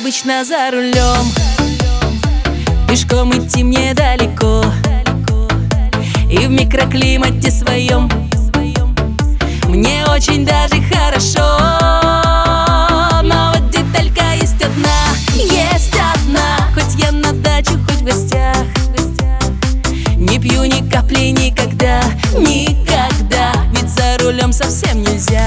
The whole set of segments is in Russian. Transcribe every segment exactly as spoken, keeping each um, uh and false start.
обычно за рулем. Пешком идти мне далеко, и в микроклимате своем мне очень даже хорошо. Но вот деталька есть одна, есть одна. Хоть я на даче, хоть в гостях, не пью ни капли никогда, никогда. Ведь за рулем совсем нельзя.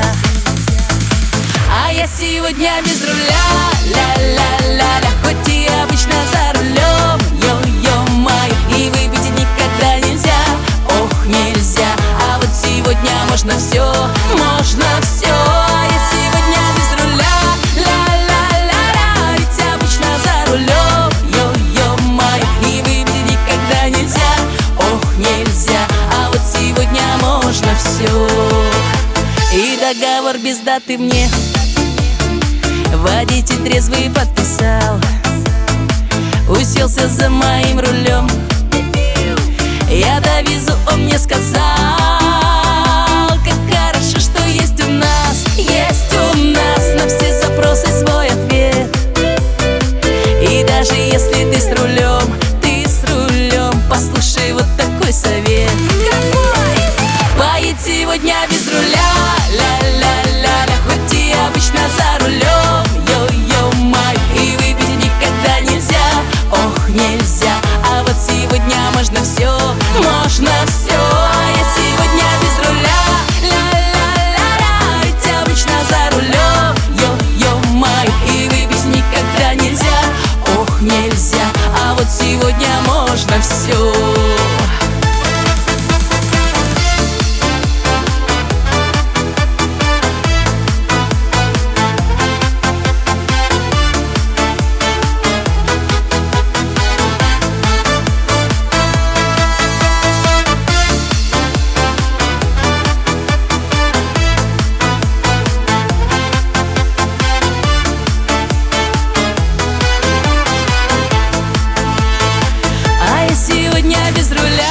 А я сегодня без руля, ля-ля-ля-ля. Хоть и обычно за рулем, йо-йо-май. И выпить никогда нельзя, ох, нельзя. А вот сегодня можно все, можно все. А я сегодня без руля, ля-ля-ля-ля. Ведь обычно за рулем, йо-йо-май. И выпить никогда нельзя, ох, нельзя. А вот сегодня можно все. И договор без даты мне водитель трезвый подписал, уселся за моим рулем. Я довезу, он мне сказал, как хорошо, что есть у нас, есть у нас на все запросы свой ответ. И даже если ты с рулем, ты с рулем, послушай вот такой совет. Поедь сегодня без руля, ля-ля-ля-ля. Хоть и обычно за рулем, йо-йо-май. И выпить никогда нельзя, ох, нельзя. А вот сегодня можно все, можно все. А я сегодня без руля, ля-ля-ля-ля. Ведь обычно за рулем, йо-йо-май. И выпить никогда нельзя, ох, нельзя. А вот сегодня можно все. Сегодня без руля,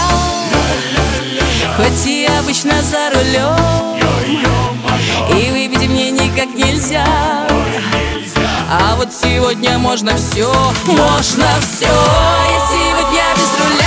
хоть и обычно за рулем. И выпить мне никак нельзя, а вот сегодня можно все, можно все. Я сегодня без руля.